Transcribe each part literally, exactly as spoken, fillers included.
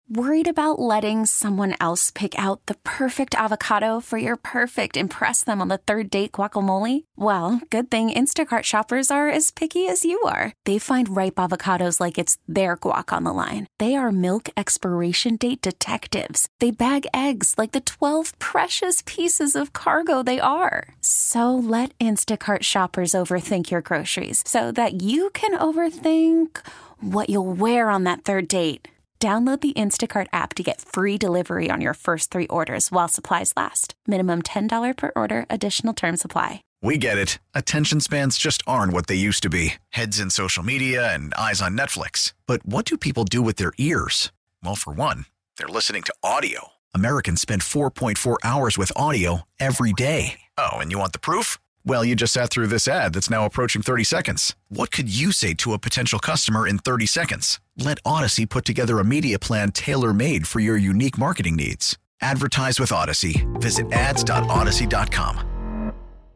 Worried about letting someone else pick out the perfect avocado for your perfect impress them on the third date guacamole? Well, good thing Instacart shoppers are as picky as you are. They find ripe avocados like it's their guac on the line. They are milk expiration date detectives. They bag eggs like the twelve precious pieces of cargo they are. So let Instacart shoppers overthink your groceries so that you can overthink what you'll wear on that third date. Download the Instacart app to get free delivery on your first three orders while supplies last. Minimum ten dollars per order. Additional terms apply. We get it. Attention spans just aren't what they used to be. Heads in social media and eyes on Netflix. But what do people do with their ears? Well, for one, they're listening to audio. Americans spend four point four hours with audio every day. Oh, and you want the proof? Well, you just sat through this ad that's now approaching thirty seconds. What could you say to a potential customer in thirty seconds? Let Odyssey put together a media plan tailor-made for your unique marketing needs. Advertise with Odyssey. Visit ads dot odyssey dot com.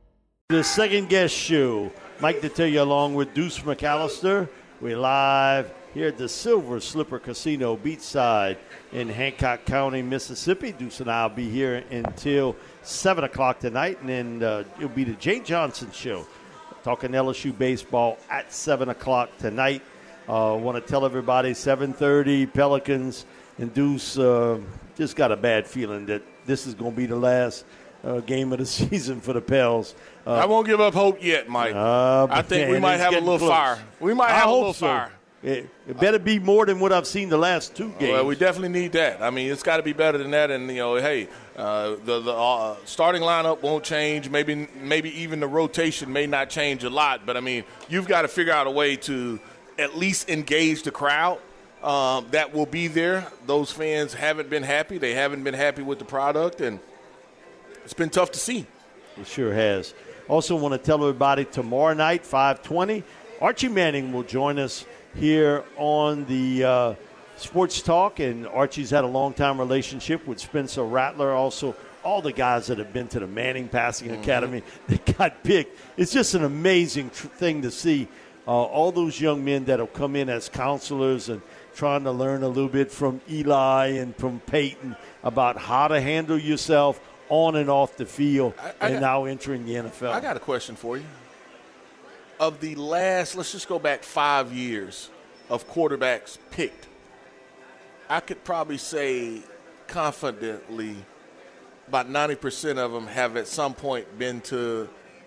The second guest show. Mike Detillier along with Deuce McAllister. We're live here at the Silver Slipper Casino Beachside in Hancock County, Mississippi. Deuce and I will be here until seven o'clock tonight, and then uh, it'll be the Jay Johnson Show, talking L S U baseball at seven o'clock tonight. I uh, want to tell everybody, seven thirty, Pelicans and Deuce uh, just got a bad feeling that this is going to be the last uh, game of the season for the Pels. Uh, I won't give up hope yet, Mike. Uh, I think man, we might have a little close. fire. We might I have a hope little so. fire. It, it better be more than what I've seen the last two games. Well, we definitely need that. I mean, it's got to be better than that. And, you know, hey, uh, the, the uh, starting lineup won't change. Maybe maybe even the rotation may not change a lot. But, I mean, you've got to figure out a way to at least engage the crowd um, that will be there. Those fans haven't been happy. They haven't been happy with the product. And it's been tough to see. It sure has. Also want to tell everybody tomorrow night, five twenty, Archie Manning will join us here on the uh, Sports Talk, and Archie's had a long-time relationship with Spencer Rattler, also all the guys that have been to the Manning Passing mm-hmm. Academy that got picked. It's just an amazing tr- thing to see uh, all those young men that have come in as counselors and trying to learn a little bit from Eli and from Peyton about how to handle yourself on and off the field, I, I and got, now entering the N F L. I got a question for you. Of the last, let's just go back five years of quarterbacks picked, I could probably say confidently about ninety percent of them have at some point been to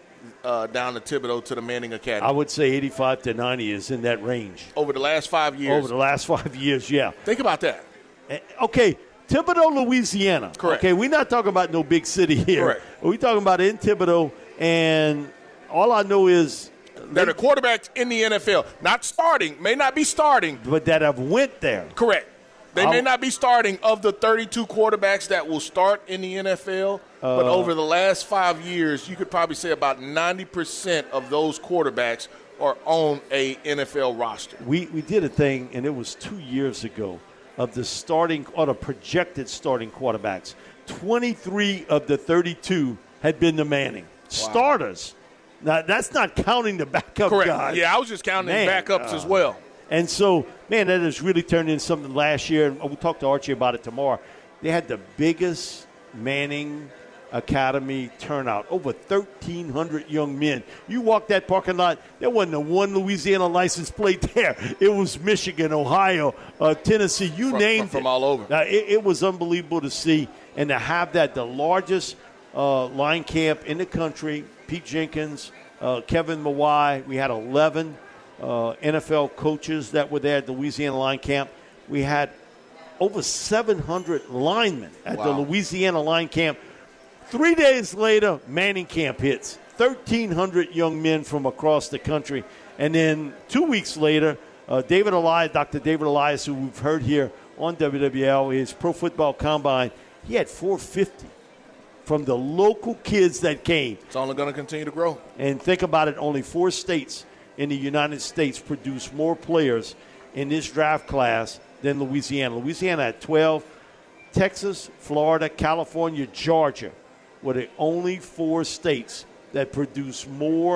uh, down to Thibodeau to the Manning Academy. I would say eighty-five to ninety is in that range. Over the last five years? Over the last five years, yeah. Think about that. Okay, Thibodaux, Louisiana. Correct. Okay, we're not talking about no big city here. Correct. We're talking about in Thibodaux, and all I know is – they're the quarterbacks in the N F L. Not starting, may not be starting. But that have went there. Correct. They I'll, may not be starting of the thirty-two quarterbacks that will start in the N F L, uh, but over the last five years, you could probably say about ninety percent of those quarterbacks are on a N F L roster. We, we did a thing, and it was two years ago, of the starting or the projected starting quarterbacks. twenty-three of the thirty-two had been the Manning. Wow. Starters. Now, that's not counting the backup Correct. guys. Yeah, I was just counting man, the backups uh, as well. And so, man, that has really turned into something last year. And we'll talk to Archie about it tomorrow. They had the biggest Manning Academy turnout, over thirteen hundred young men. You walk that parking lot, there wasn't a one Louisiana license plate there. It was Michigan, Ohio, uh, Tennessee, you from, named from, it. From all over. Now, it, it was unbelievable to see, and to have that, the largest uh, line camp in the country. Pete Jenkins, uh, Kevin Mawai. We had eleven uh, N F L coaches that were there at the Louisiana line camp. We had over seven hundred linemen at wow. the Louisiana line camp. Three days later, Manning camp hits. thirteen hundred young men from across the country. And then two weeks later, uh, David Elias, Doctor David Elias, who we've heard here on W W L, his Pro Football Combine, he had four hundred fifty. From the local kids that came. It's only going to continue to grow. And think about it, only four states in the United States produce more players in this draft class than Louisiana. Louisiana had twelve. Texas, Florida, California, Georgia were the only four states that produce more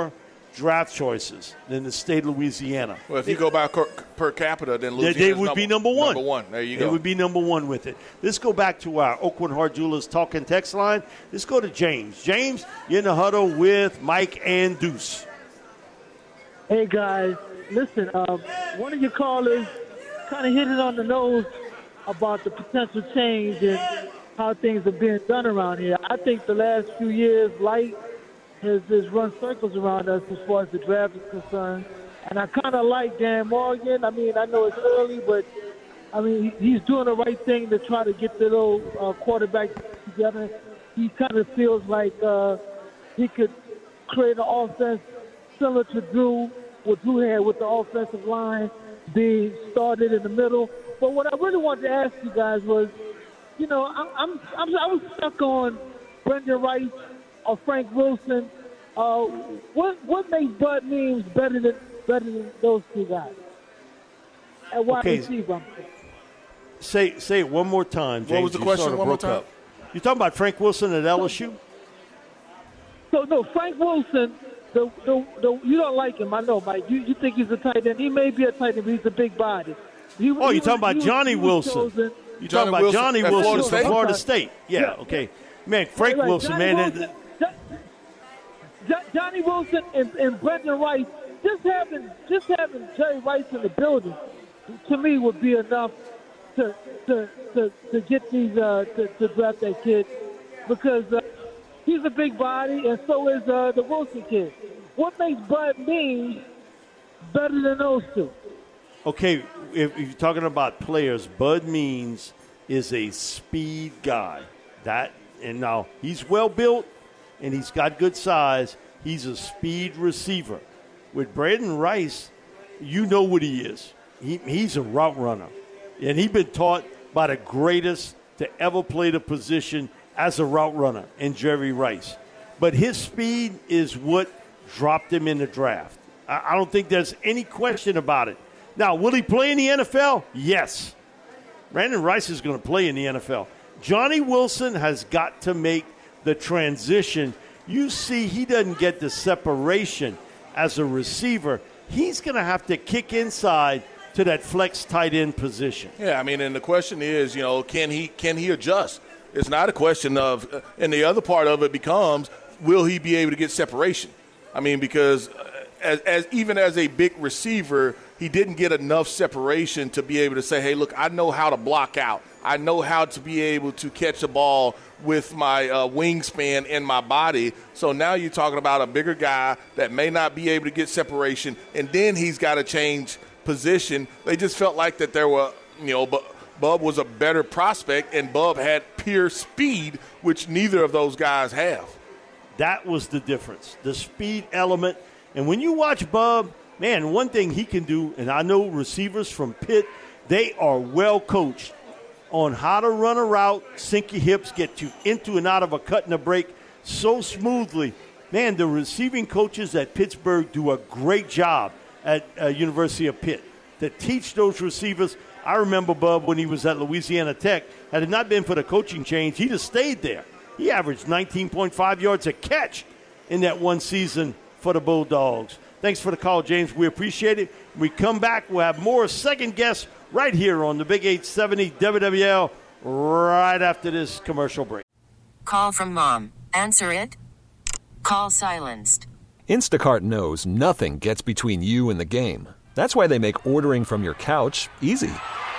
draft choices than the state of Louisiana. Well, if you go by per, per capita, then Louisiana they, they would number, be number one. Number one. There you they go. They would be number one with it. Let's go back to our Oakwood Heart Jewelers talking text line. Let's go to James. James, you're in the huddle with Mike and Deuce. Hey, guys. Listen, um, one of your callers kind of hit it on the nose about the potential change and how things are being done around here. I think the last few years, Light has, has run circles around us as far as the draft is concerned. And I kind of like Dan Morgan. I mean, I know it's early, but, I mean, he's doing the right thing to try to get the little uh, quarterback together. He kind of feels like uh, he could create an offense similar to Drew, what Drew had with the offensive line being started in the middle. But what I really wanted to ask you guys was, you know, I'm, I'm, I'm I was stuck on Brendan Rice or Frank Wilson. Uh, what what makes Bud Means better than better than those two guys? At wide okay. receiver. Say say it one more time, James. What was the you question? Sort of one more broke time. Up. You're talking about Frank Wilson at L S U? So no, Frank Wilson. The, the the you don't like him, I know, Mike. You you think he's a tight end? He may be a tight end, but he's a big body. He, oh, you're talking about Johnny Wilson. Chosen. You're talking about Wilson Johnny Wilson Florida from State? Florida State. Yeah, yeah. okay. Man, Frank right, Wilson, Johnny man. Wilson, jo- Johnny Wilson and, and Brendan Rice, just having just having Jerry Rice in the building, to me, would be enough to to to, to get these uh, to, to draft that kid, because uh, he's a big body, and so is uh, the Wilson kid. What makes Bud Means better than those two? Okay, if, if you're talking about players, Bud Means is a speed guy. That and now he's well built and he's got good size. He's a speed receiver. With Braden Rice, you know what he is. He, he's a route runner, and he's been taught by the greatest to ever play the position as a route runner in Jerry Rice. But his speed is what dropped him in the draft. I, I don't think there's any question about it. Now, will he play in the N F L? Yes. Brandon Rice is going to play in the N F L. Johnny Wilson has got to make the transition. You see, he doesn't get the separation as a receiver. He's going to have to kick inside to that flex tight end position. Yeah, I mean, and the question is, you know, can he can he adjust? It's not a question of, and the other part of it becomes, will he be able to get separation? I mean, because as, as even as a big receiver, he didn't get enough separation to be able to say, hey, look, I know how to block out. I know how to be able to catch a ball with my uh, wingspan in my body. So now you're talking about a bigger guy that may not be able to get separation, and then he's got to change position. They just felt like that there were, you know, but Bub was a better prospect, and Bub had pure speed, which neither of those guys have. That was the difference, the speed element. And when you watch Bub, man, one thing he can do, and I know receivers from Pitt, they are well coached on how to run a route, sink your hips, get you into and out of a cut and a break so smoothly. Man, the receiving coaches at Pittsburgh do a great job at uh, University of Pitt to teach those receivers. I remember Bub when he was at Louisiana Tech. Had it not been for the coaching change, he'd have stayed there. He averaged nineteen point five yards a catch in that one season for the Bulldogs. Thanks for the call, James. We appreciate it. When we come back, we'll have more second guests right here on the Big eight seventy W W L right after this commercial break. Call from mom. Answer it. Call silenced. Instacart knows nothing gets between you and the game. That's why they make ordering from your couch easy.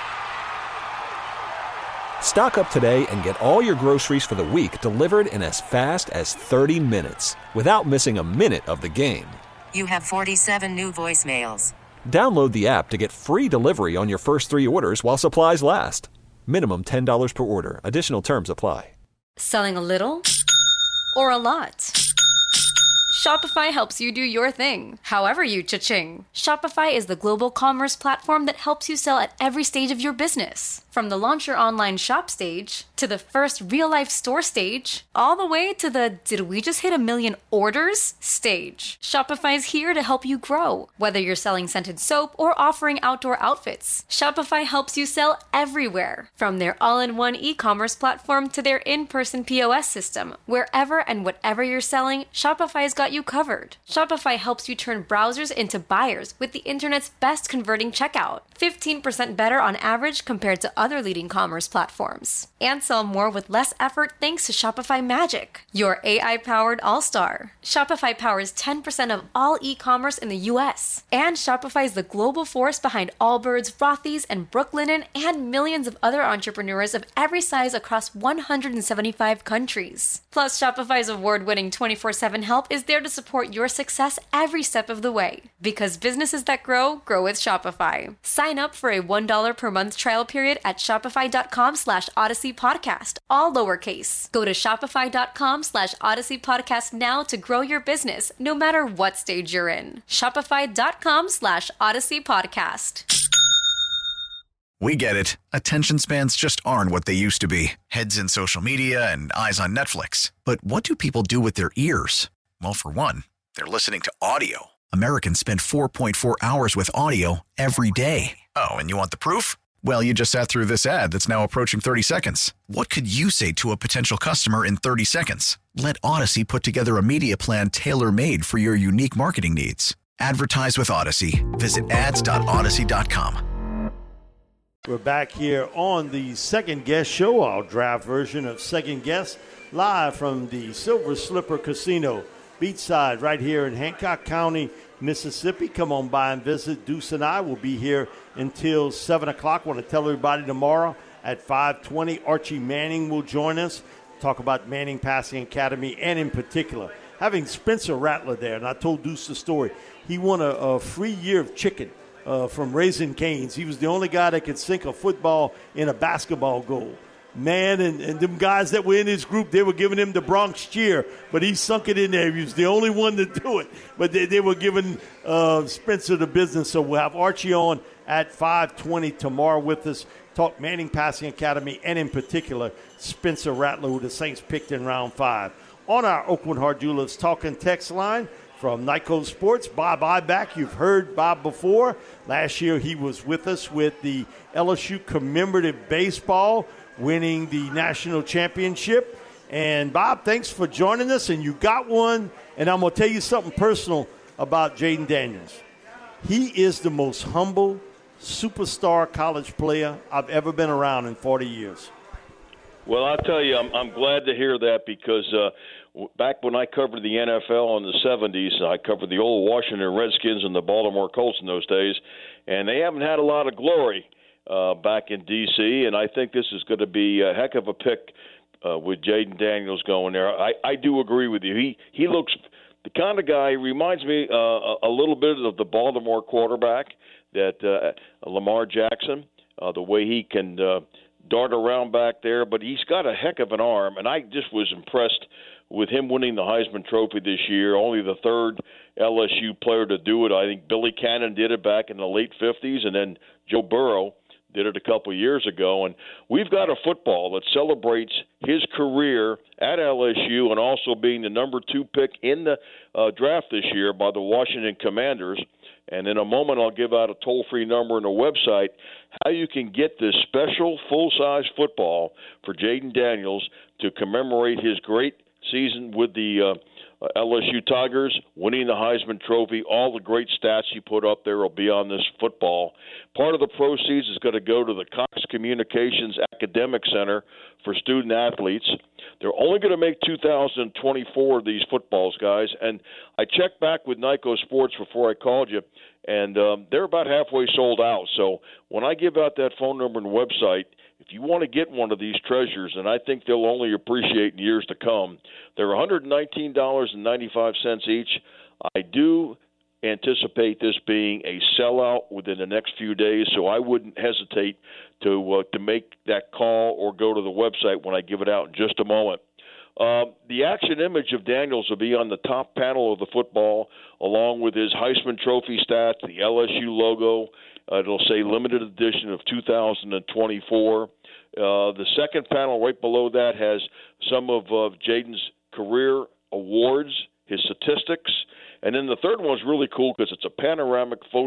Stock up today and get all your groceries for the week delivered in as fast as thirty minutes without missing a minute of the game. You have forty-seven new voicemails. Download the app to get free delivery on your first three orders while supplies last. Minimum ten dollars per order. Additional terms apply. Selling a little or a lot? Shopify helps you do your thing, however you cha-ching. Shopify is the global commerce platform that helps you sell at every stage of your business. From the launch your online shop stage, to the first real-life store stage, all the way to the did we just hit a million orders stage. Shopify's here to help you grow. Whether you're selling scented soap or offering outdoor outfits, Shopify helps you sell everywhere. From their all-in-one e-commerce platform to their in-person P O S system, wherever and whatever you're selling, Shopify's got got you covered. Shopify helps you turn browsers into buyers with the internet's best converting checkout, fifteen percent better on average compared to other leading commerce platforms. And sell more with less effort thanks to Shopify Magic, your A I-powered all-star. Shopify powers ten percent of all e-commerce in the U S. And Shopify is the global force behind Allbirds, Rothy's, and Brooklinen, and millions of other entrepreneurs of every size across one hundred seventy-five countries. Plus, Shopify's award-winning twenty-four seven help is there to support your success every step of the way. Because businesses that grow, grow with Shopify. Sign up for a one dollar per month trial period at shopify.com slash Odyssey Podcast, all lowercase. Go to shopify.com slash Odyssey Podcast now to grow your business, no matter what stage you're in. Shopify.com slash Odyssey Podcast. We get it. Attention spans just aren't what they used to be. Heads in social media and eyes on Netflix. But what do people do with their ears? Well, for one, they're listening to audio. Americans spend four point four hours with audio every day. Oh, and you want the proof? Well, you just sat through this ad that's now approaching thirty seconds. What could you say to a potential customer in thirty seconds? Let Odyssey put together a media plan tailor-made for your unique marketing needs. Advertise with Odyssey. Visit ads dot odyssey dot com. We're back here on the Second Guest Show, our draft version of Second Guest, live from the Silver Slipper Casino, beachside, right here in Hancock County, Mississippi. Come on by and visit. Deuce and I will be here until seven o'clock. I want to tell everybody tomorrow at five twenty, Archie Manning will join us, talk about Manning Passing Academy, and in particular, having Spencer Rattler there. And I told Deuce the story. He won a, a free year of chicken Uh, from Raising Cane's. He was the only guy that could sink a football in a basketball goal. Man, and, and them guys that were in his group, they were giving him the Bronx cheer, but he sunk it in there. He was the only one to do it. But they, they were giving uh, Spencer the business. So we'll have Archie on at five twenty tomorrow with us, talk Manning Passing Academy, and in particular, Spencer Rattler, who the Saints picked in round five. On our Oakland Heart Jewelers talking text line, from Nyco Sports, Bob Iback. You've heard Bob before. Last year he was with us with the L S U commemorative baseball, winning the national championship. And Bob, thanks for joining us. And you got one. And I'm going to tell you something personal about Jayden Daniels. He is the most humble superstar college player I've ever been around in forty years. Well, I'll tell you, I'm, I'm glad to hear that because uh, back when I covered the N F L in the seventies, I covered the old Washington Redskins and the Baltimore Colts in those days, and they haven't had a lot of glory uh, back in D C, and I think this is going to be a heck of a pick uh, with Jayden Daniels going there. I, I do agree with you. He he looks the kind of guy, he reminds me uh, a little bit of the Baltimore quarterback, that uh, Lamar Jackson, uh, the way he can uh, dart around back there, but he's got a heck of an arm, and I just was impressed with him winning the Heisman Trophy this year, only the third L S U player to do it. I think Billy Cannon did it back in the late fifties, and then Joe Burrow did it a couple of years ago. And we've got a football that celebrates his career at L S U and also being the number two pick in the uh, draft this year by the Washington Commanders. And in a moment, I'll give out a toll-free number and a website how you can get this special full-size football for Jayden Daniels to commemorate his great season with the uh, L S U Tigers, winning the Heisman Trophy. All the great stats he put up there will be on this football. Part of the proceeds is going to go to the Cox Communications Academic Center for student athletes. They're only going to make two thousand twenty-four of these footballs, guys. And I checked back with Nyco Sports before I called you, and um, they're about halfway sold out. So when I give out that phone number and website, if you want to get one of these treasures, and I think they'll only appreciate in years to come, they're one hundred nineteen dollars and ninety-five cents each. I do anticipate this being a sellout within the next few days, so I wouldn't hesitate to uh, to make that call or go to the website when I give it out in just a moment. Uh, the action image of Daniels will be on the top panel of the football, along with his Heisman Trophy stats, the L S U logo. Uh, it'll say limited edition of two thousand twenty-four. Uh, the second panel right below that has some of uh, Jayden's career awards, his statistics. And then the third one's really cool because it's a panoramic photo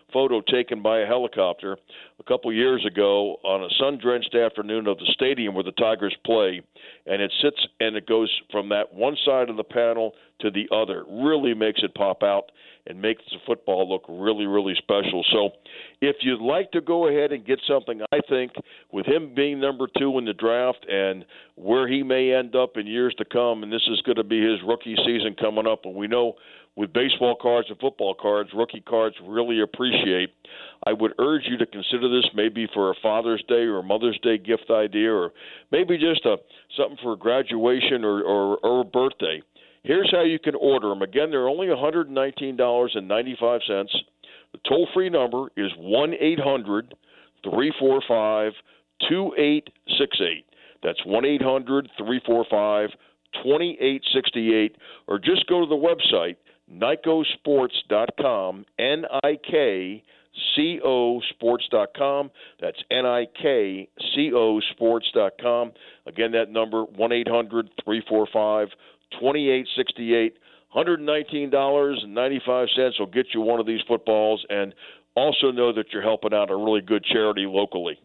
photo taken by a helicopter a couple years ago on a sun-drenched afternoon of the stadium where the Tigers play, and it sits and it goes from that one side of the panel to the other. It really makes it pop out and makes the football look really, really special. So if you'd like to go ahead and get something, I think, with him being number two in the draft and where he may end up in years to come, and this is going to be his rookie season coming up, and we know with baseball cards and football cards, rookie cards really appreciate. I would urge you to consider this maybe for a Father's Day or a Mother's Day gift idea, or maybe just a something for graduation or, or, or a birthday. Here's how you can order them. Again, they're only one hundred nineteen dollars and ninety-five cents. The toll-free number is one eight hundred three four five two eight six eight. That's one eight hundred three four five two eight six eight, or just go to the website, Nikco Sports dot com, N I K C O Sports dot com. That's N I K C O Sports dot com. Again, that number, one eight hundred three four five two eight six eight. one hundred nineteen dollars and ninety-five cents will get you one of these footballs, and also know that you're helping out a really good charity locally.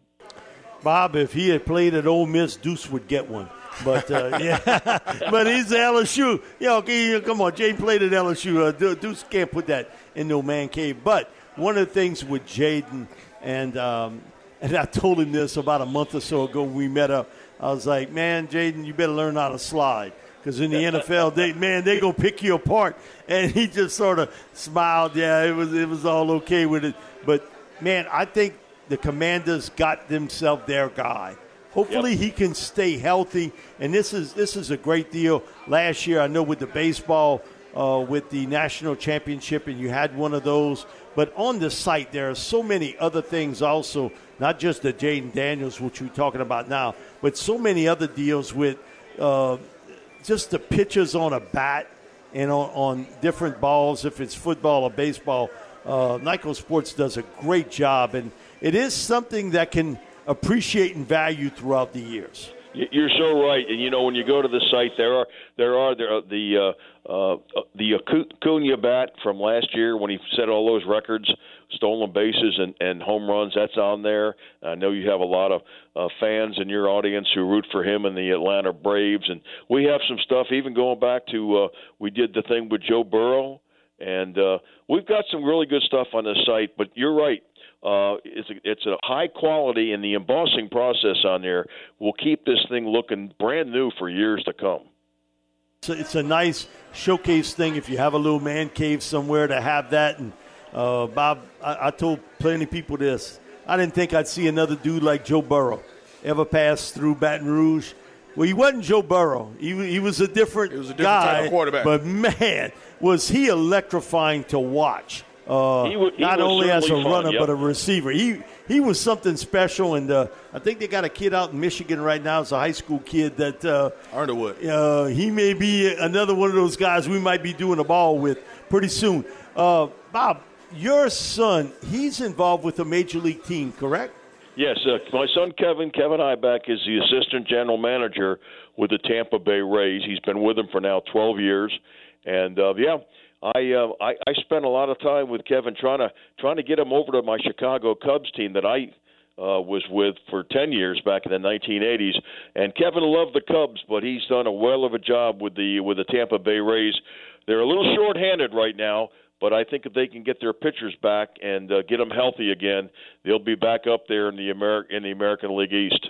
Bob, if he had played at Ole Miss, Deuce would get one. But, uh, yeah, but he's L S U. You know, okay, come on, Jaden played at L S U. Uh, Deuce can't put that in no man cave. But one of the things with Jaden, and um, and I told him this about a month or so ago when we met up, I was like, man, Jaden, you better learn how to slide. Because in the N F L, they man, they go pick you apart. And he just sort of smiled. Yeah, it was it was all okay with it. But, man, I think the Commanders got themselves their guy. Hopefully yep. he can stay healthy. And this is this is a great deal. Last year, I know with the baseball, uh, with the national championship, and you had one of those. But on the site, there are so many other things also, not just the Jaden Daniels, which we're talking about now, but so many other deals with uh, – just the pitches on a bat and on, on different balls, if it's football or baseball. Uh, Nikco Sports does a great job, and it is something that can appreciate and value throughout the years. You're so right, and you know when you go to the site, there are there are there are the uh, uh, the Acuna bat from last year when he set all those records, stolen bases and, and home runs. That's on there. I know you have a lot of uh, fans in your audience who root for him in the Atlanta Braves, and we have some stuff even going back to uh, we did the thing with Joe Burrow, and uh, we've got some really good stuff on the site. But you're right. Uh, it's a, it's a high quality, and the embossing process on there will keep this thing looking brand new for years to come. So it's a nice showcase thing if you have a little man cave somewhere to have that. And uh, Bob, I, I told plenty of people this. I didn't think I'd see another dude like Joe Burrow ever pass through Baton Rouge. Well, he wasn't Joe Burrow. He, he was a different, he was a different guy, type of quarterback. But, man, was he electrifying to watch. Uh, he w- he not only as a fun, runner, yep. but a receiver. He he was something special, and uh, I think they got a kid out in Michigan right now. It's a high school kid that uh, Underwood. Uh, he may be another one of those guys we might be doing a ball with pretty soon. Uh, Bob, your son, he's involved with a major league team, correct? Yes, uh, my son Kevin, Kevin Ibeck, is the assistant general manager with the Tampa Bay Rays. He's been with them for now twelve years, and uh, yeah. I, uh, I I spent a lot of time with Kevin trying to trying to get him over to my Chicago Cubs team that I uh, was with for ten years back in the nineteen eighties. And Kevin loved the Cubs, but he's done a well of a job with the with the Tampa Bay Rays. They're a little short-handed right now, but I think if they can get their pitchers back and uh, get them healthy again, they'll be back up there in the Amer- in the American League East.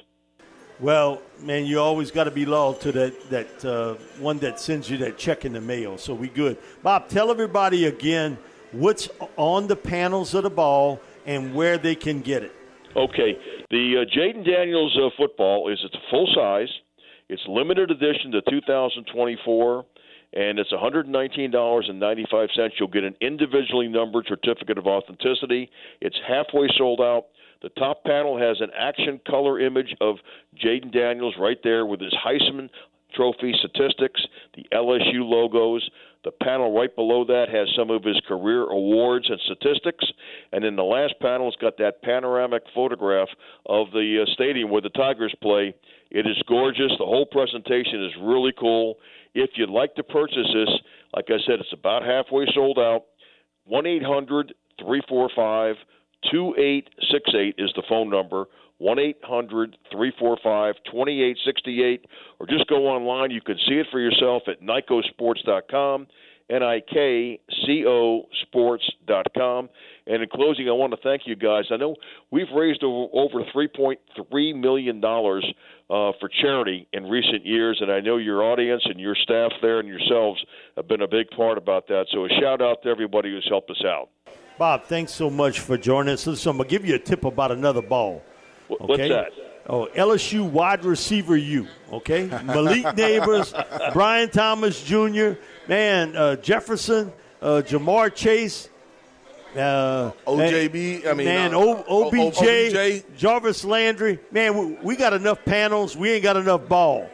Well, man, you always got to be loyal to that, that uh, one that sends you that check in the mail, so we good. Bob, tell everybody again what's on the panels of the ball and where they can get it. Okay. The uh, Jaden Daniels uh, football is it's full size. It's limited edition to two thousand twenty-four, and it's one hundred nineteen dollars and ninety-five cents. You'll get an individually numbered certificate of authenticity. It's halfway sold out. The top panel has an action color image of Jaden Daniels right there with his Heisman Trophy statistics, the L S U logos. The panel right below that has some of his career awards and statistics. And then the last panel has got that panoramic photograph of the uh, stadium where the Tigers play. It is gorgeous. The whole presentation is really cool. If you'd like to purchase this, like I said, it's about halfway sold out. one eight hundred three four five, two eight six eight is the phone number. one eight hundred, three four five, two eight six eight, or just go online. You can see it for yourself at Nikco Sports dot com, N I K C O Sports dot com. And in closing, I want to thank you guys. I know we've raised over three point three million dollars uh, for charity in recent years, and I know your audience and your staff there and yourselves have been a big part about that. So a shout-out to everybody who's helped us out. Bob, thanks so much for joining us. Listen, I'm going to give you a tip about another ball. What's okay? that? Oh, L S U wide receiver U, okay? Malik Neighbors, Brian Thomas Junior, man, uh, Jefferson, uh, Jamar Chase. Uh, O J B, I mean, man, uh, o- O B J, O B J, Jarvis Landry. Man, we, we got enough panels. We ain't got enough ball.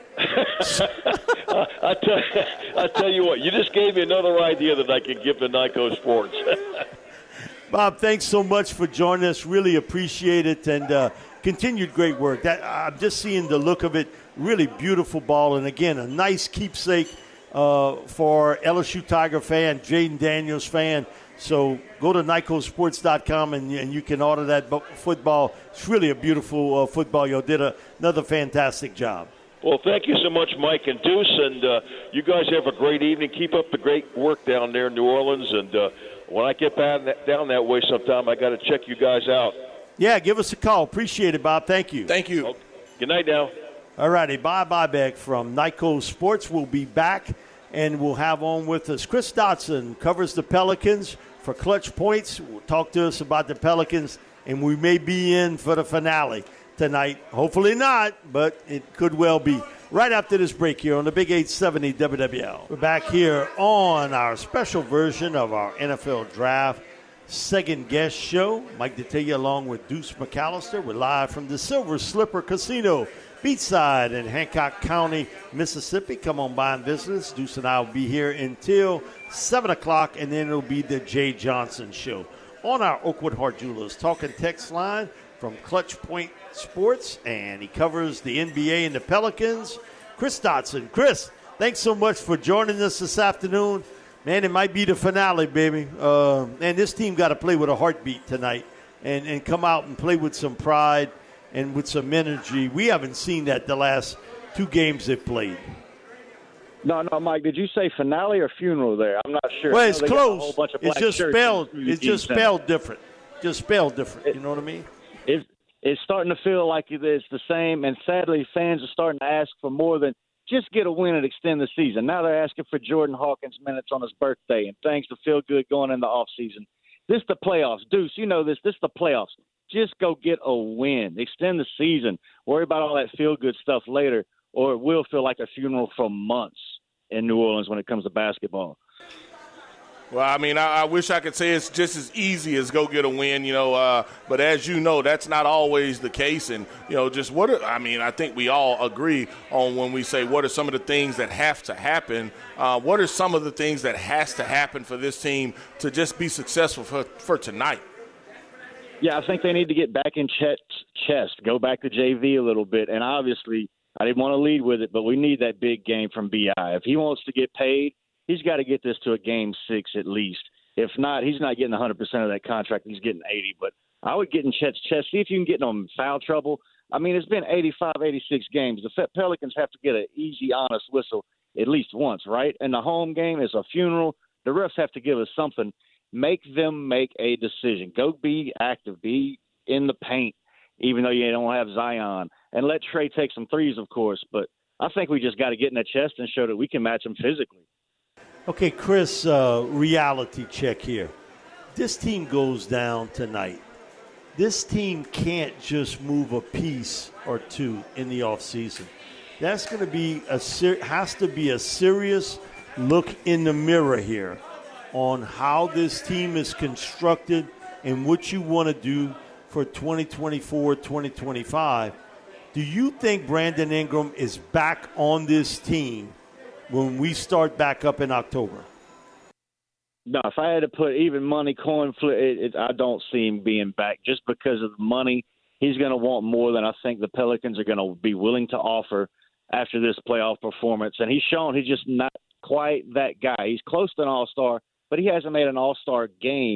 I, tell, I tell you what, you just gave me another idea that I could give to Nikco Sports. Bob, thanks so much for joining us. Really appreciate it, and uh, continued great work. That I'm just seeing the look of it. Really beautiful ball, and again, a nice keepsake uh, for L S U Tiger fan, Jaden Daniels fan. So go to Nikco Sports dot com and, and you can order that football. It's really a beautiful uh, football. You did a, another fantastic job. Well, thank you so much, Mike and Deuce, and uh, you guys have a great evening. Keep up the great work down there in New Orleans, and uh, when I get down that, down that way sometime, I got to check you guys out. Yeah, give us a call. Appreciate it, Bob. Thank you. Thank you. Okay. Good night now. All righty, Bob Ibeck from Nikco Sports will be back, and we'll have on with us Chris Dotson, covers the Pelicans for Clutch Points. Will talk to us about the Pelicans, and we may be in for the finale tonight. Hopefully not, but it could well be. Right after this break here on the Big eight seventy W W L. We're back here on our special version of our N F L Draft second guest show. Mike Detillier along with Deuce McAllister. We're live from the Silver Slipper Casino, beachside in Hancock County, Mississippi. Come on by and visit us. Deuce and I will be here until seven o'clock, and then it'll be the Jay Johnson Show. On our Oakwood Heart Jewelers talking text line from Clutch Point Sports, and he covers the N B A and the Pelicans, Chris Dotson. Chris, thanks so much for joining us this afternoon. Man, it might be the finale, baby. Uh, and this team got to play with a heartbeat tonight and, and come out and play with some pride and with some energy. We haven't seen that the last two games they've played. No, no, Mike, did you say finale or funeral there? I'm not sure. Well, it's close. It's just spelled It's just spelled different. Just spelled different. You know what I mean? It's, it's starting to feel like it's the same, and sadly, fans are starting to ask for more than just get a win and extend the season. Now they're asking for Jordan Hawkins minutes on his birthday and things to feel good going in the offseason. This is the playoffs. Deuce, you know this. This is the playoffs. Just go get a win. Extend the season. Worry about all that feel-good stuff later, or it will feel like a funeral for months in New Orleans when it comes to basketball. Well, I mean, I, I wish I could say it's just as easy as go get a win, you know, uh, but as you know, that's not always the case. And, you know, just what are, I mean, I think we all agree on when we say what are some of the things that have to happen. Uh, what are some of the things that has to happen for this team to just be successful for, for tonight? Yeah, I think they need to get back in Chet's chest, go back to J V a little bit. And obviously, I didn't want to lead with it, but we need that big game from B I. If he wants to get paid, he's got to get this to a game six at least. If not, he's not getting one hundred percent of that contract. He's getting eighty. But I would get in Chet's chest, see if you can get him in foul trouble. I mean, it's been eighty-five, eighty-six games. The Pelicans have to get an easy, honest whistle at least once, right? And the home game is a funeral. The refs have to give us something. Make them make a decision. Go be active. Be in the paint, even though you don't have Zion. And let Trey take some threes, of course. But I think we just got to get in the chest and show that we can match them physically. Okay, Chris, uh, reality check here. This team goes down tonight. This team can't just move a piece or two in the offseason. That's going to be a ser- has to be a serious look in the mirror here on how this team is constructed and what you want to do for twenty twenty-four, twenty twenty-five. Do you think Brandon Ingram is back on this team when we start back up in October? No, if I had to put even money, coin flip, it, it, I don't see him being back just because of the money. He's going to want more than I think the Pelicans are going to be willing to offer after this playoff performance. And he's shown he's just not quite that guy. He's close to an all-star, but he hasn't made an all-star game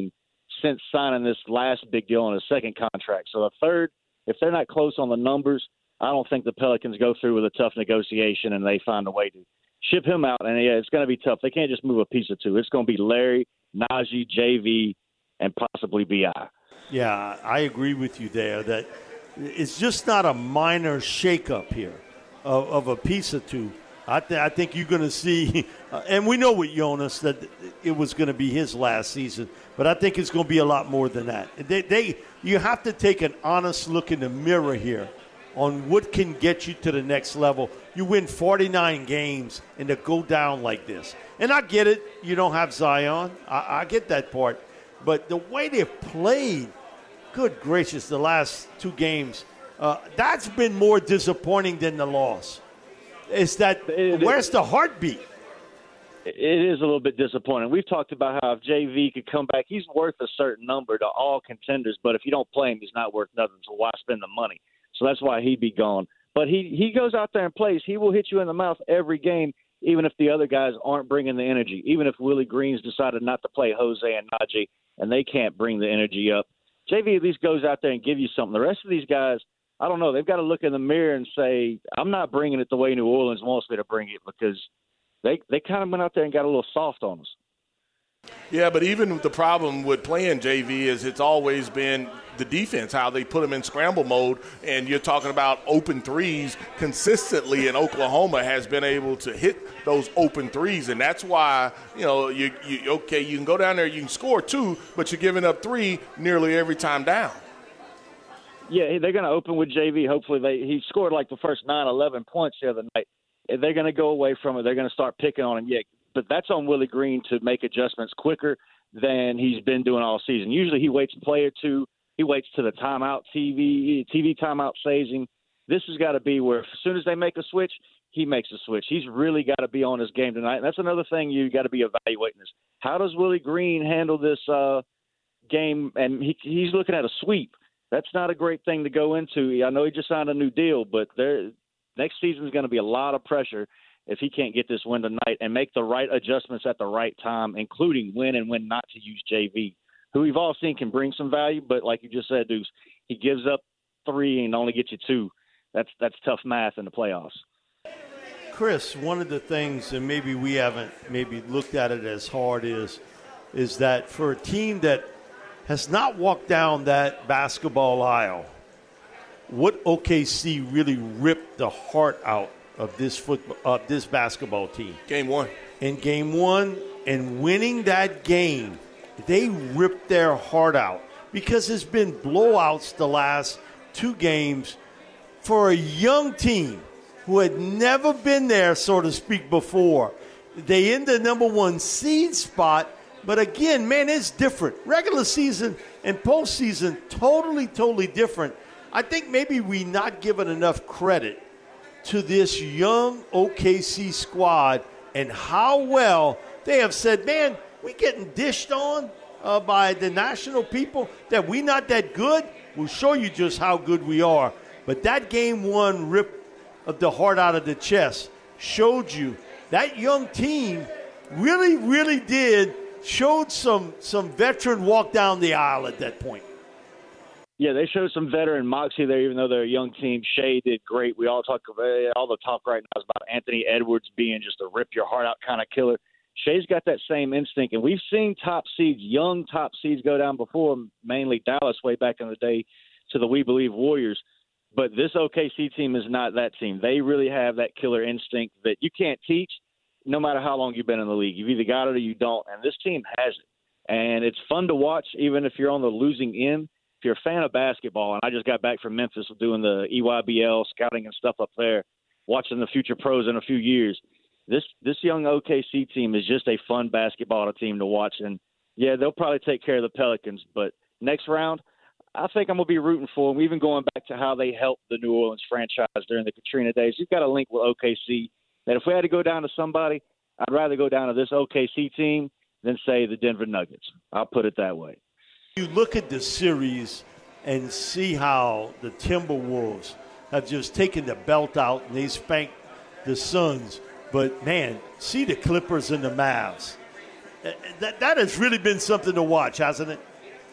since signing this last big deal on his second contract. So a third, if they're not close on the numbers, I don't think the Pelicans go through with a tough negotiation and they find a way to ship him out. And, yeah, it's going to be tough. They can't just move a piece or two. It's going to be Larry, Najee, J V, and possibly B I. Yeah, I agree with you there that it's just not a minor shakeup here of, of a piece or two. I, th- I think you're going to see, uh, and we know with Jonas that it was going to be his last season, but I think it's going to be a lot more than that. They, they, you have to take an honest look in the mirror here on what can get you to the next level. You win forty-nine games and to go down like this. And I get it. You don't have Zion. I, I get that part. But the way they've played, good gracious, the last two games, uh, that's been more disappointing than the loss. Is that it, where's the heartbeat? It is a little bit disappointing. We've talked about how if J V could come back, he's worth a certain number to all contenders. But if you don't play him, he's not worth nothing. So why spend the money? So that's why he'd be gone. But he, he goes out there and plays. He will hit you in the mouth every game, even if the other guys aren't bringing the energy. Even if Willie Green's decided not to play Jose and Najee and they can't bring the energy up. J V at least goes out there and give you something. The rest of these guys, I don't know. They've got to look in the mirror and say, I'm not bringing it the way New Orleans wants me to bring it, because they they kind of went out there and got a little soft on us. Yeah, but even the problem with playing J V is it's always been the defense, how they put them in scramble mode, and you're talking about open threes consistently, and Oklahoma has been able to hit those open threes, and that's why, you know, you, you okay, you can go down there, you can score two, but you're giving up three nearly every time down. Yeah, they're going to open with J V. Hopefully, they he scored like the first nine, eleven points the other night. They're going to go away from it. They're going to start picking on him. Yeah, but that's on Willie Green to make adjustments quicker than he's been doing all season. Usually he waits a play or two. He waits to the timeout T V T V timeout phasing. This has got to be where as soon as they make a switch, he makes a switch. He's really got to be on his game tonight. And that's another thing you got to be evaluating is how does Willie Green handle this uh, game? And he, he's looking at a sweep. That's not a great thing to go into. I know he just signed a new deal, but there, next season is going to be a lot of pressure if he can't get this win tonight and make the right adjustments at the right time, including when and when not to use J V, who we've all seen can bring some value. But like you just said, Deuce, he gives up three and only gets you two. That's that's tough math in the playoffs. Chris, one of the things, and maybe we haven't maybe looked at it as hard, is is that for a team that has not walked down that basketball aisle, what O K C really ripped the heart out of this football, of this basketball team. Game one. In game one, and winning that game, they ripped their heart out because there's been blowouts the last two games for a young team who had never been there, so to speak, before. They in the number one seed spot. But again, man, it's different. Regular season and postseason, totally, totally different. I think maybe we not given enough credit to this young O K C squad and how well they have said, man, we getting dished on uh, by the national people that we not that good. We'll show you just how good we are. But that game one rip of the heart out of the chest showed you that young team really, really did showed some some veteran walk down the aisle at that point. Yeah, they showed some veteran moxie there, even though they're a young team. Shea did great. We all talk about all the talk right now is about Anthony Edwards being just a rip your heart out kind of killer. Shea's got that same instinct, and we've seen top seeds, young top seeds, go down before, mainly Dallas way back in the day, to the We Believe Warriors. But this O K C team is not that team. They really have that killer instinct that you can't teach, no matter how long you've been in the league. You've either got it or you don't, and this team has it. And it's fun to watch, even if you're on the losing end. If you're a fan of basketball, and I just got back from Memphis doing the E Y B L scouting and stuff up there, watching the future pros in a few years, this this young O K C team is just a fun basketball team to watch. And, yeah, they'll probably take care of the Pelicans. But next round, I think I'm going to be rooting for them, even going back to how they helped the New Orleans franchise during the Katrina days. You've got a link with O K C. That if we had to go down to somebody, I'd rather go down to this O K C team than, say, the Denver Nuggets. I'll put it that way. You look at the series and see how the Timberwolves have just taken the belt out and they spanked the Suns. But, man, see the Clippers and the Mavs. That, that has really been something to watch, hasn't it?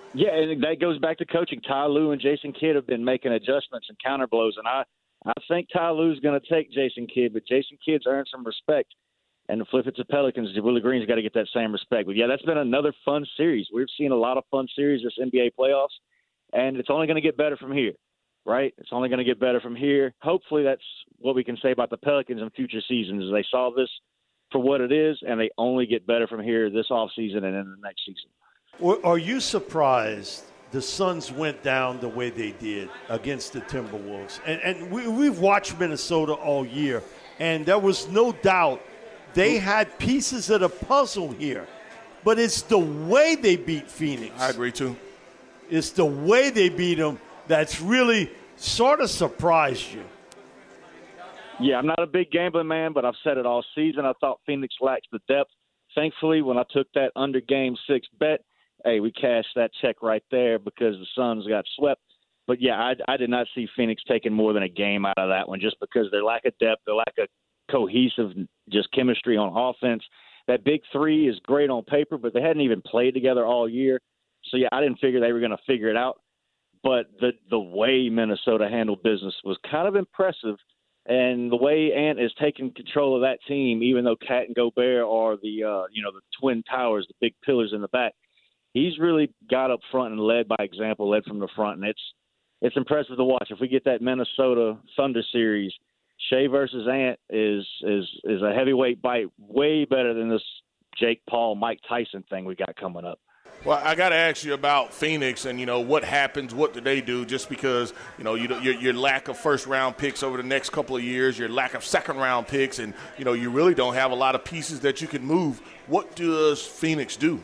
Yeah, and that goes back to coaching. Ty Lue and Jason Kidd have been making adjustments and counter blows, and I, I think Ty Lue's going to take Jason Kidd, but Jason Kidd's earned some respect. And to flip it to Pelicans, Willie Green's got to get that same respect. But, yeah, that's been another fun series. We've seen a lot of fun series this N B A playoffs, and it's only going to get better from here, right? It's only going to get better from here. Hopefully that's what we can say about the Pelicans in future seasons. They saw this for what it is, and they only get better from here this offseason and in the next season. Are you surprised the Suns went down the way they did against the Timberwolves? And, and we, we've watched Minnesota all year, and there was no doubt they had pieces of the puzzle here. But it's the way they beat Phoenix. I agree, too. It's the way they beat them that's really sort of surprised you. Yeah, I'm not a big gambling man, but I've said it all season. I thought Phoenix lacked the depth. Thankfully, when I took that under game six bet, hey, we cashed that check right there because the Suns got swept. But, yeah, I, I did not see Phoenix taking more than a game out of that one just because their lack of depth, their lack of cohesive just chemistry on offense. That big three is great on paper, but they hadn't even played together all year. So, yeah, I didn't figure they were going to figure it out. But the the way Minnesota handled business was kind of impressive. And the way Ant is taking control of that team, even though Cat and Gobert are the, uh, you know, the twin towers, the big pillars in the back, he's really got up front and led by example, led from the front. And it's it's impressive to watch. If we get that Minnesota Thunder series, Shea versus Ant is is is a heavyweight bite, way better than this Jake Paul, Mike Tyson thing we got coming up. Well, I got to ask you about Phoenix and, you know, what happens, what do they do, just because, you know, you, your, your lack of first-round picks over the next couple of years, your lack of second-round picks, and, you know, you really don't have a lot of pieces that you can move. What does Phoenix do?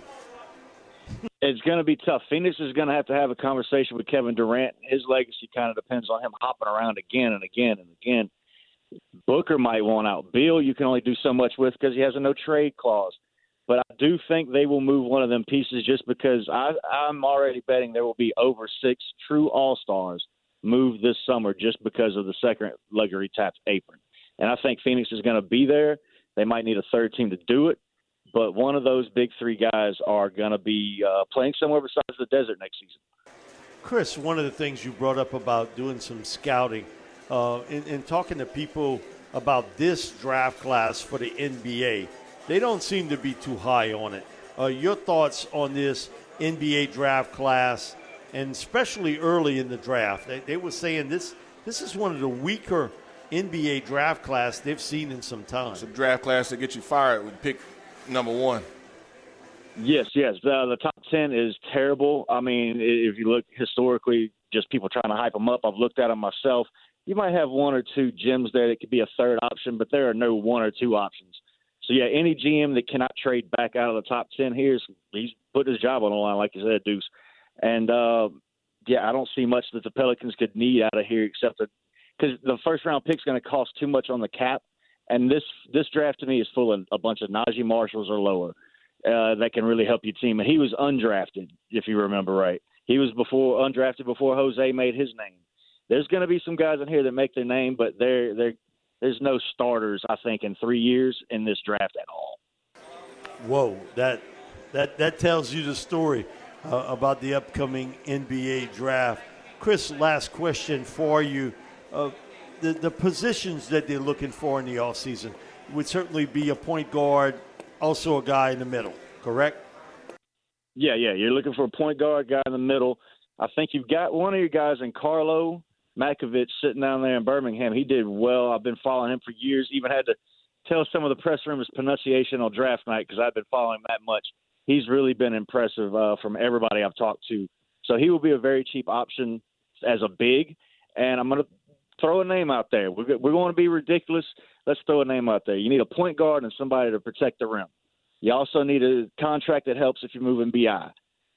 It's going to be tough. Phoenix is going to have to have a conversation with Kevin Durant. His legacy kind of depends on him hopping around again and again and again. Booker might want out. Beal you can only do so much with because he has a no-trade clause. But I do think they will move one of them pieces just because I, I'm already betting there will be over six true all-stars moved this summer just because of the second luxury tapped apron. And I think Phoenix is going to be there. They might need a third team to do it. But one of those big three guys are going to be uh, playing somewhere besides the desert next season. Chris, one of the things you brought up about doing some scouting uh, and, and talking to people about this draft class for the N B A, they don't seem to be too high on it. Uh, your thoughts on this N B A draft class, and especially early in the draft? They, they were saying this this is one of the weaker N B A draft class they've seen in some time. It's a draft class that gets you fired with pick number one. Yes, yes. The, the top ten is terrible. I mean, if you look historically, just people trying to hype them up, I've looked at them myself. You might have one or two gems there that could be a third option, but there are no one or two options. So, yeah, any G M that cannot trade back out of the top ten here, he's put his job on the line, like you said, Deuce. And, uh, yeah, I don't see much that the Pelicans could need out of here except that because the first-round pick is going to cost too much on the cap. And this this draft to me is full of a bunch of Najee Marshalls or lower uh, that can really help your team. And he was undrafted, if you remember right. He was before undrafted before Jose made his name. There's going to be some guys in here that make their name, but they're they're there's no starters, I think, in three years in this draft at all. Whoa, that that that tells you the story uh, about the upcoming N B A draft. Chris, last question for you. Uh, the, the positions that they're looking for in the offseason would certainly be a point guard, also a guy in the middle, correct? Yeah, yeah. You're looking for a point guard, guy in the middle. I think you've got one of your guys in Carlo Makovich sitting down there in Birmingham. He did well. I've been following him for years. Even had to tell some of the press room his pronunciation on draft night because I've been following him that much. He's really been impressive uh, from everybody I've talked to. So he will be a very cheap option as a big. And I'm going to throw a name out there. We're, we're going to be ridiculous. Let's throw a name out there. You need a point guard and somebody to protect the rim. You also need a contract that helps if you're moving B I.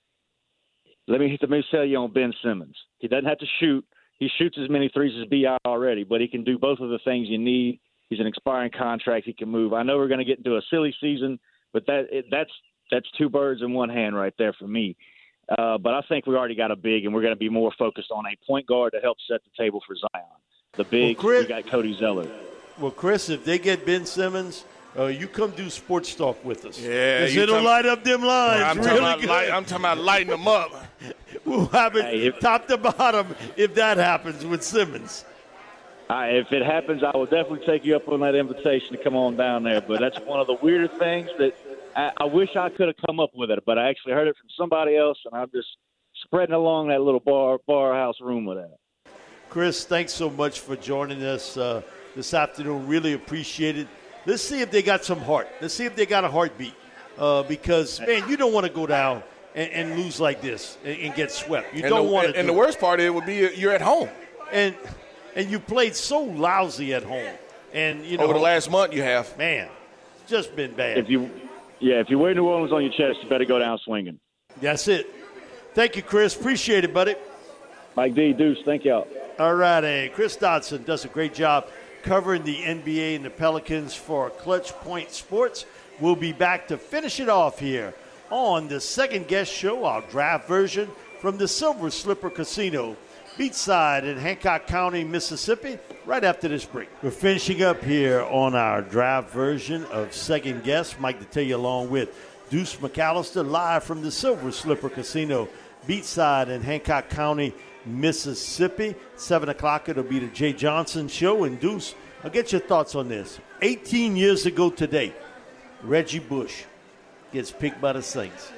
Let me, let me tell you on Ben Simmons. He doesn't have to shoot. He shoots as many threes as B I already, but he can do both of the things you need. He's an expiring contract. He can move. I know we're going to get into a silly season, but that it, that's that's two birds in one hand right there for me. Uh, but I think we already got a big, and we're going to be more focused on a point guard to help set the table for Zion. The big, well, Chris, you got Cody Zeller. Well, Chris, if they get Ben Simmons, uh, you come do sports talk with us. Yeah. Because it'll talking, light up them lines. I'm, really talking light, I'm talking about lighting them up. We'll have it hey, if, top to bottom if that happens with Simmons. Uh, if it happens, I will definitely take you up on that invitation to come on down there. But that's one of the weirder things that I, I wish I could have come up with it, but I actually heard it from somebody else, and I'm just spreading along that little bar bar house rumor there. Chris, thanks so much for joining us uh, this afternoon. Really appreciate it. Let's see if they got some heart. Let's see if they got a heartbeat. Uh, because, man, you don't want to go down and, and lose like this and, and get swept. You and don't the, want and, to. And do the it. worst part of it would be you're at home. And and you played so lousy at home. And you know, over the last month you have. Man, it's just been bad. If you, yeah, if you wear New Orleans on your chest, you better go down swinging. That's it. Thank you, Chris. Appreciate it, buddy. Mike D, Deuce, thank y'all. All right, hey, Chris Dodson does a great job covering the N B A and the Pelicans for Clutch Point Sports. We'll be back to finish it off here on the second guest show, our draft version from the Silver Slipper Casino, beachside in Hancock County, Mississippi, right after this break. We're finishing up here on our draft version of Second Guest. Mike Detillier along with Deuce McAllister, live from the Silver Slipper Casino, beachside in Hancock County, Mississippi. seven o'clock, it'll be the Jay Johnson Show. And Deuce, I'll get your thoughts on this. eighteen years ago today, Reggie Bush gets picked by the Saints.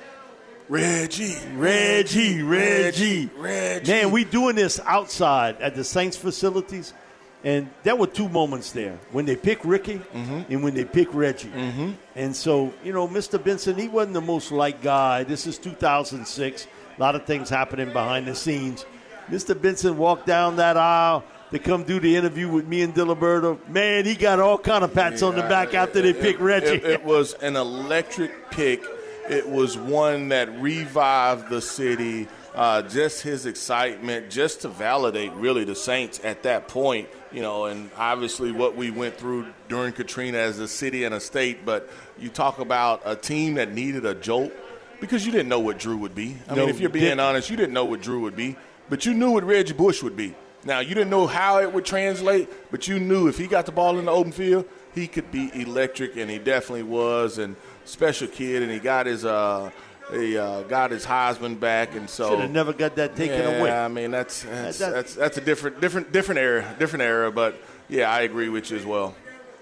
Reggie, Reggie, Reggie, Reggie. Man, we doing this outside at the Saints facilities, and there were two moments there when they picked Ricky mm-hmm. and when they picked Reggie. Mm-hmm. And so, you know, Mister Benson, he wasn't the most liked guy. This is two thousand six. A lot of things happening behind the scenes. Mister Benson walked down that aisle to come do the interview with me and Diliberto. Man, he got all kind of pats yeah, on the back after it, they it, picked Reggie. It, it was an electric pick. It was one that revived the city, uh, just his excitement, just to validate really the Saints at that point, you know, and obviously what we went through during Katrina as a city and a state. But you talk about a team that needed a jolt because you didn't know what Drew would be. I no, mean, if you're being didn't. honest, you didn't know what Drew would be, but you knew what Reggie Bush would be. Now, you didn't know how it would translate, but you knew if he got the ball in the open field, he could be electric, and he definitely was. And special kid, and he got his uh, he uh, got his Heisman back, and so should have never got that taken yeah, away. I mean, that's that's, That- that's that's a different different different era, different era. But yeah, I agree with you as well.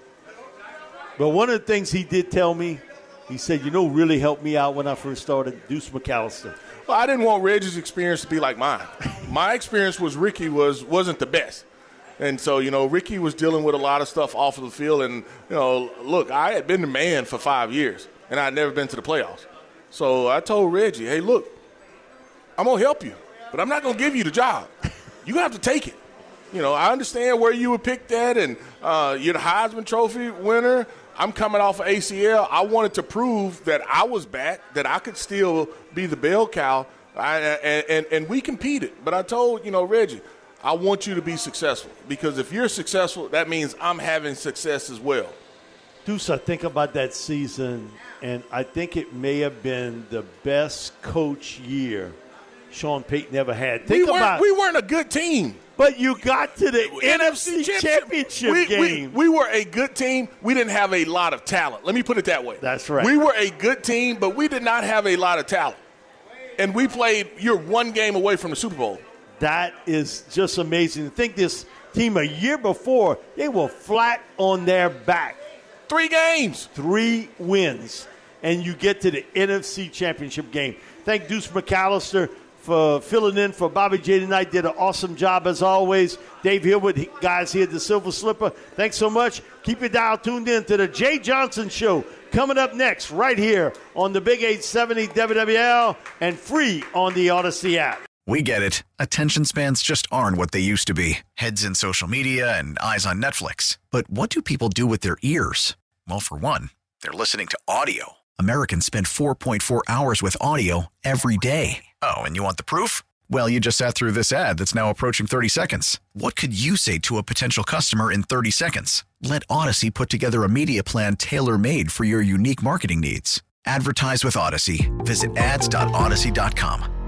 But one of the things he did tell me, he said, you know, really helped me out when I first started, Deuce McAllister. Well, I didn't want Reggie's experience to be like mine. My experience was Ricky was wasn't the best. And so, you know, Ricky was dealing with a lot of stuff off of the field. And, you know, look, I had been the man for five years, and I had never been to the playoffs. So I told Reggie, hey, look, I'm going to help you, but I'm not going to give you the job. You're going to have to take it. You know, I understand where you were picked at, and uh, you're the Heisman Trophy winner. I'm coming off of A C L. I wanted to prove that I was back, that I could still be the bell cow, I, and, and, and we competed. But I told, you know, Reggie, I want you to be successful, because if you're successful, that means I'm having success as well. Deuce, I think about that season, and I think it may have been the best coach year Sean Payton ever had. Think we, weren't, about, we weren't a good team. But you got to the N F C Championship we, game. We, we were a good team. We didn't have a lot of talent. Let me put it that way. That's right. We were a good team, but we did not have a lot of talent. And we played, you're one game away from the Super Bowl. That is just amazing. To think this team a year before, they were flat on their back. Three games. Three wins. And you get to the N F C Championship game. Thank Deuce McAllister for filling in for Bobby J tonight. Did an awesome job as always. Dave Hillwood, guys here at the Silver Slipper. Thanks so much. Keep your dial tuned in to the Jay Johnson Show. Coming up next right here on the Big eight seventy W W L and free on the Odyssey app. We get it. Attention spans just aren't what they used to be. Heads in social media and eyes on Netflix. But what do people do with their ears? Well, for one, they're listening to audio. Americans spend four point four hours with audio every day. Oh, and you want the proof? Well, you just sat through this ad that's now approaching thirty seconds. What could you say to a potential customer in thirty seconds? Let Odyssey put together a media plan tailor-made for your unique marketing needs. Advertise with Odyssey. Visit ads dot odyssey dot com.